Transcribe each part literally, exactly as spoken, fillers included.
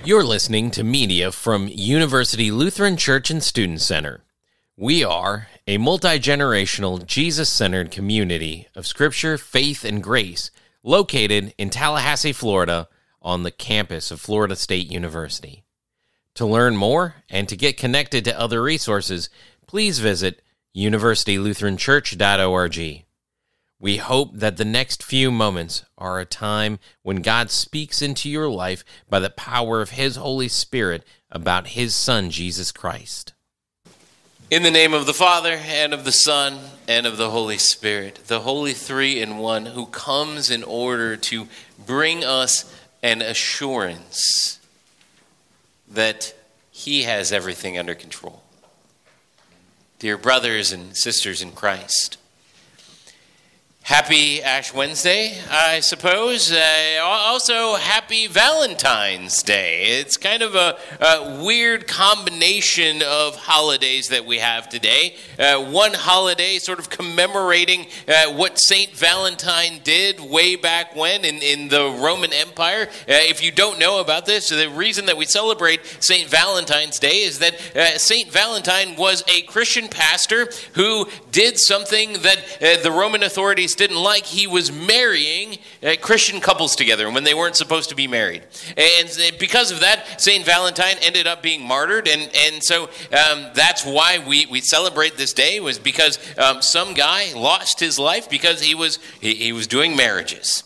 You're listening to media from University Lutheran Church and Student Center. We are a multi-generational, Jesus-centered community of Scripture, faith, and grace located in Tallahassee, Florida, on the campus of Florida State University. To learn more and to get connected to other resources, please visit university lutheran church dot org. We hope that the next few moments are a time when God speaks into your life by the power of His Holy Spirit about His Son, Jesus Christ. In the name of the Father, and of the Son, and of the Holy Spirit, the Holy Three in One, who comes in order to bring us an assurance that He has everything under control. Dear brothers and sisters in Christ, happy Ash Wednesday, I suppose. Uh, also, happy Valentine's Day. It's kind of a, a weird combination of holidays that we have today. Uh, one holiday sort of commemorating uh, what Saint Valentine did way back when in, in the Roman Empire. Uh, if you don't know about this, the reason that we celebrate Saint Valentine's Day is that uh, Saint Valentine was a Christian pastor who did something that uh, the Roman authorities didn't like. He was marrying uh, Christian couples together when they weren't supposed to be married. And because of that, Saint Valentine ended up being martyred. And, and so um, that's why we, we celebrate this day, was because um, some guy lost his life because he was he, he was doing marriages.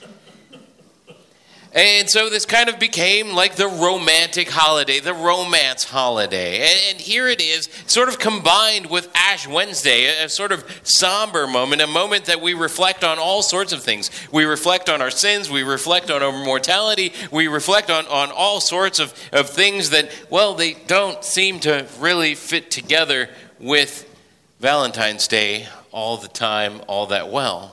And so this kind of became like the romantic holiday, the romance holiday. And, and here it is, sort of combined with Ash Wednesday, a, a sort of somber moment, a moment that we reflect on all sorts of things. We reflect on our sins, we reflect on our mortality, we reflect on, on all sorts of, of things that, well, they don't seem to really fit together with Valentine's Day all the time, all that well.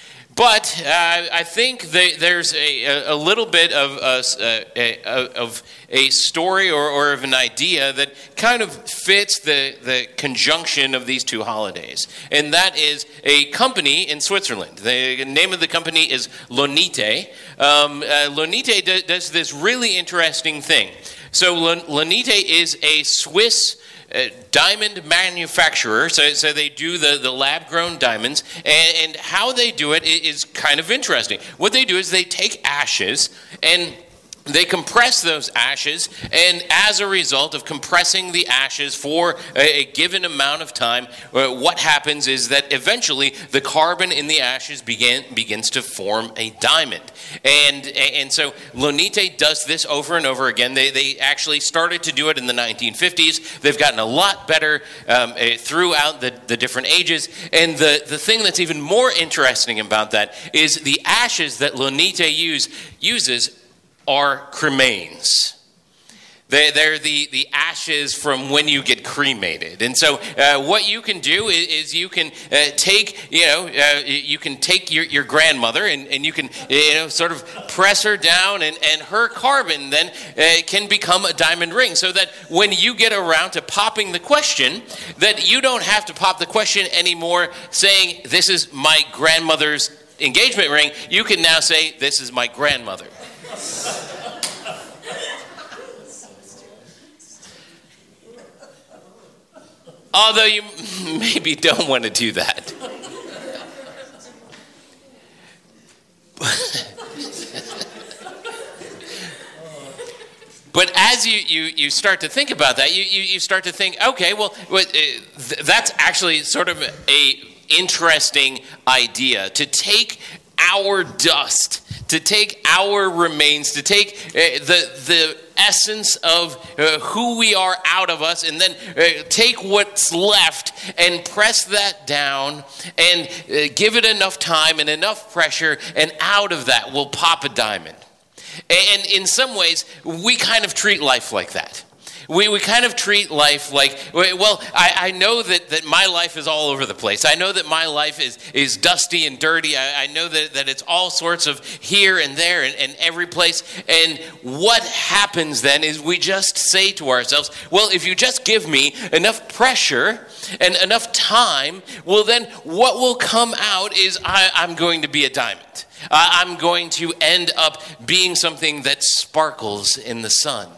But uh, I think that there's a, a little bit of a, a, of a story or, or of an idea that kind of fits the, the conjunction of these two holidays. And that is a company in Switzerland. The name of the company is Lonite. Um, uh, Lonite do, does this really interesting thing. So Lonite is a Swiss Uh, diamond manufacturer, so, so they do the, the lab-grown diamonds, and, and how they do it is kind of interesting. What they do is they take ashes and they compress those ashes, and as a result of compressing the ashes for a, a given amount of time, uh, what happens is that eventually the carbon in the ashes begin, begins to form a diamond. And and so Lonite does this over and over again. They they actually started to do it in the nineteen fifties. They've gotten a lot better um, uh, throughout the, the different ages. And the, the thing that's even more interesting about that is the ashes that Lonite use, uses are cremains. They, they're the, the ashes from when you get cremated. And so uh, what you can do is, is you can uh, take, you know, uh, you can take your, your grandmother and, and you can, you know, sort of press her down, and, and her carbon then uh, can become a diamond ring, so that when you get around to popping the question, that you don't have to pop the question anymore saying, this is my grandmother's engagement ring. You can now say, this is my grandmother. Although you maybe don't want to do that. But as you, you, you start to think about that, you, you, you start to think, okay, well, uh, th- that's actually sort of a interesting idea, to take our dust, to take our remains, to take uh, the the essence of uh, who we are out of us, and then uh, take what's left and press that down and uh, give it enough time and enough pressure, and out of that will pop a diamond. And in some ways, we kind of treat life like that. We we kind of treat life like, well, I, I know that, that my life is all over the place. I know that my life is, is dusty and dirty. I, I know that, that it's all sorts of here and there and, and every place. And what happens then is we just say to ourselves, well, if you just give me enough pressure and enough time, well, then what will come out is I, I'm going to be a diamond. Uh, I'm going to end up being something that sparkles in the sun.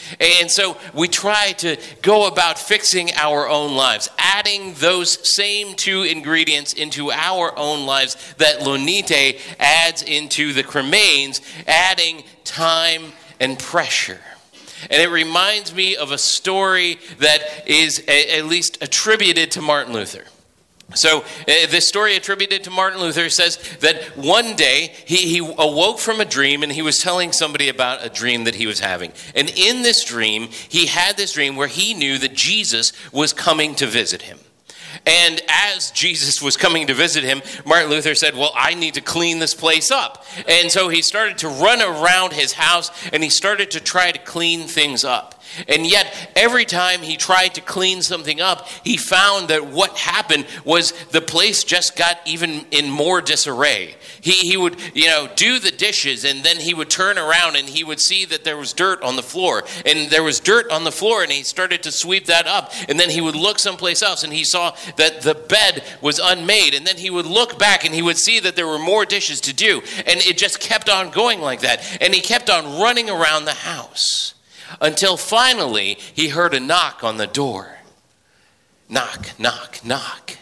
And so we try to go about fixing our own lives, adding those same two ingredients into our own lives that Lonite adds into the cremains, adding time and pressure. And it reminds me of a story that is a, at least attributed to Martin Luther. So uh, this story attributed to Martin Luther says that one day he, he awoke from a dream and he was telling somebody about a dream that he was having. And in this dream, he had this dream where he knew that Jesus was coming to visit him. And as Jesus was coming to visit him, Martin Luther said, well, I need to clean this place up. And so he started to run around his house and he started to try to clean things up. And yet, every time he tried to clean something up, he found that what happened was the place just got even in more disarray. He he would, you know, do the dishes, and then he would turn around and he would see that there was dirt on the floor. And there was dirt on the floor, and he started to sweep that up. And then he would look someplace else, and he saw that the bed was unmade. And then he would look back, and he would see that there were more dishes to do. And it just kept on going like that. And he kept on running around the house. Until finally, he heard a knock on the door. Knock, knock, knock.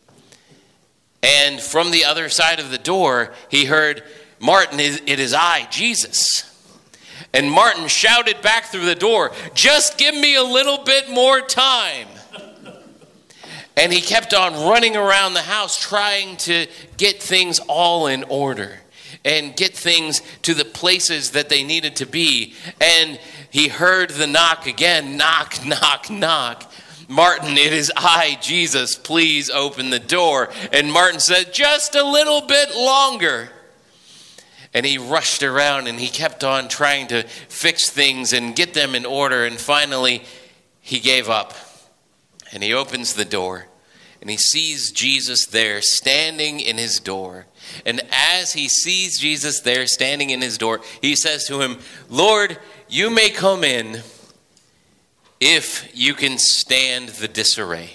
And from the other side of the door, he heard, Martin, it is I, Jesus. And Martin shouted back through the door, just give me a little bit more time. And he kept on running around the house trying to get things all in order and get things to the places that they needed to be. And he heard the knock again, knock, knock, knock. Martin, it is I, Jesus, please open the door. And Martin said, just a little bit longer. And he rushed around and he kept on trying to fix things and get them in order. And finally, he gave up. And he opens the door and he sees Jesus there standing in his door. And as he sees Jesus there standing in his door, he says to him, Lord, you may come in if you can stand the disarray.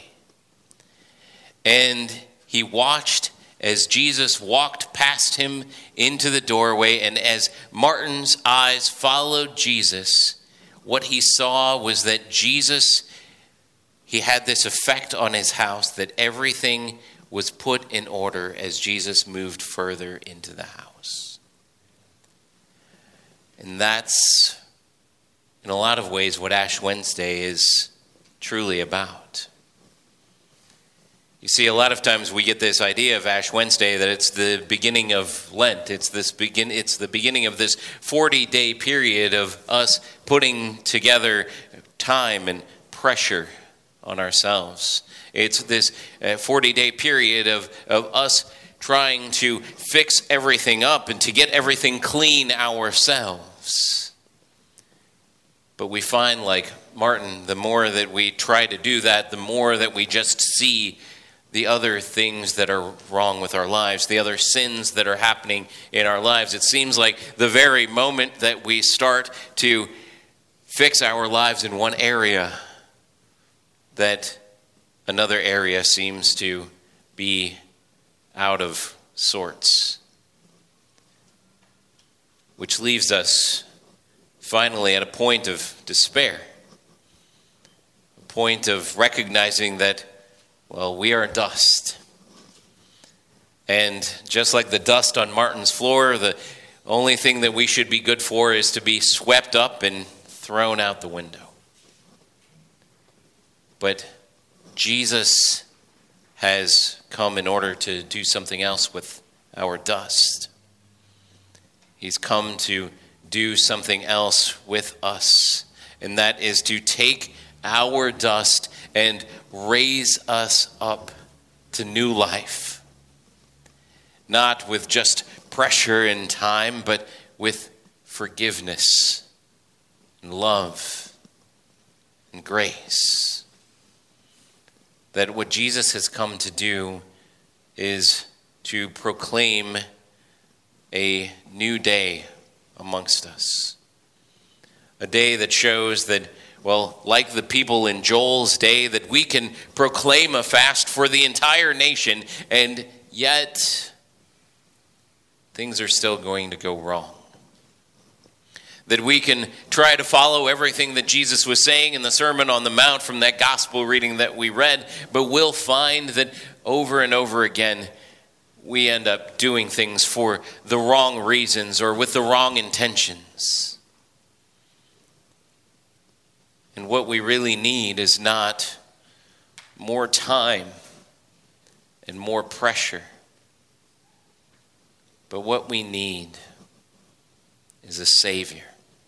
And he watched as Jesus walked past him into the doorway, and as Martin's eyes followed Jesus, what he saw was that Jesus, he had this effect on his house that everything was put in order as Jesus moved further into the house. And that's, in a lot of ways, what Ash Wednesday is truly about. You see, a lot of times we get this idea of Ash Wednesday that it's the beginning of Lent. It's this begin. It's the beginning of this forty-day period of us putting together time and pressure on ourselves. It's this forty-day period of, of us trying to fix everything up and to get everything clean ourselves. But we find, like Martin, the more that we try to do that, the more that we just see the other things that are wrong with our lives, the other sins that are happening in our lives. It seems like the very moment that we start to fix our lives in one area, that another area seems to be out of sorts, which leaves us finally at a point of despair, a point of recognizing that, well, we are dust. And just like the dust on Martin's floor, the only thing that we should be good for is to be swept up and thrown out the window. But Jesus has come in order to do something else with our dust. He's come to do something else with us, and that is to take our dust and raise us up to new life. Not with just pressure and time, but with forgiveness and love and grace. That what Jesus has come to do is to proclaim a new day amongst us. A day that shows that, well, like the people in Joel's day, that we can proclaim a fast for the entire nation, and yet things are still going to go wrong. that we can try to follow everything that Jesus was saying in the Sermon on the Mount from that gospel reading that we read, but we'll find that over and over again, we end up doing things for the wrong reasons or with the wrong intentions. And what we really need is not more time and more pressure, but what we need is a Savior.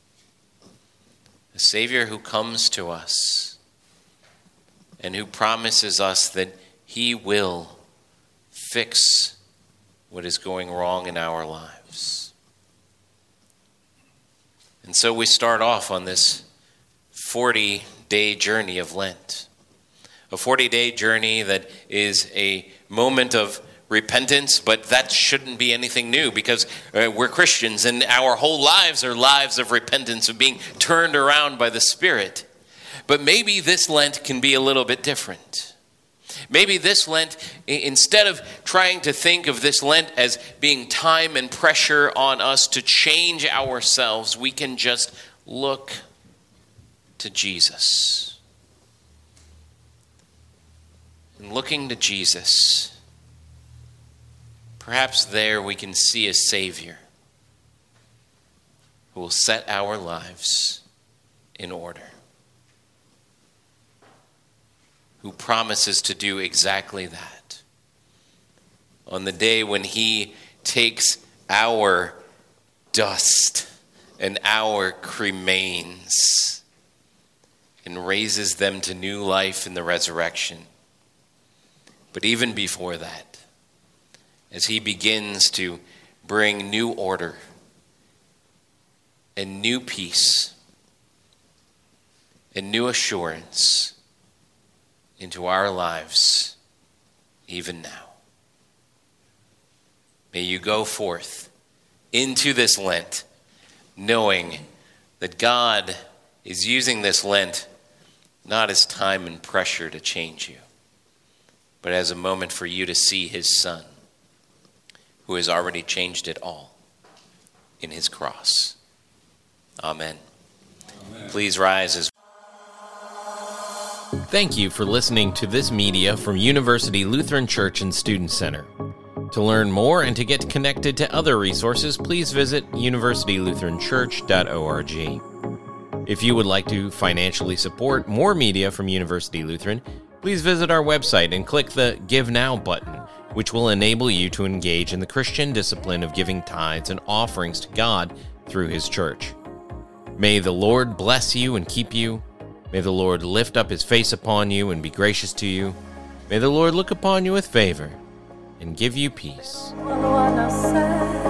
A Savior who comes to us and who promises us that He will fix what is going wrong in our lives. And so we start off on this forty-day journey of Lent. A forty-day journey that is a moment of repentance, but that shouldn't be anything new because uh, we're Christians and our whole lives are lives of repentance, of being turned around by the Spirit. But maybe this Lent can be a little bit different. Maybe this Lent, instead of trying to think of this Lent as being time and pressure on us to change ourselves, we can just look to Jesus. And looking to Jesus, perhaps there we can see a Savior who will set our lives in order, who promises to do exactly that. On the day when He takes our dust and our cremains and raises them to new life in the resurrection. But even before that, as He begins to bring new order and new peace and new assurance into our lives, even now. May you go forth into this Lent, knowing that God is using this Lent not as time and pressure to change you, but as a moment for you to see His Son, who has already changed it all in His cross. Amen. Amen. Please rise as Thank you for listening to this media from University Lutheran Church and Student Center. To learn more and to get connected to other resources, please visit university lutheran church dot org. If you would like to financially support more media from University Lutheran, please visit our website and click the Give Now button, which will enable you to engage in the Christian discipline of giving tithes and offerings to God through His church. May the Lord bless you and keep you. May the Lord lift up His face upon you and be gracious to you. May the Lord look upon you with favor and give you peace.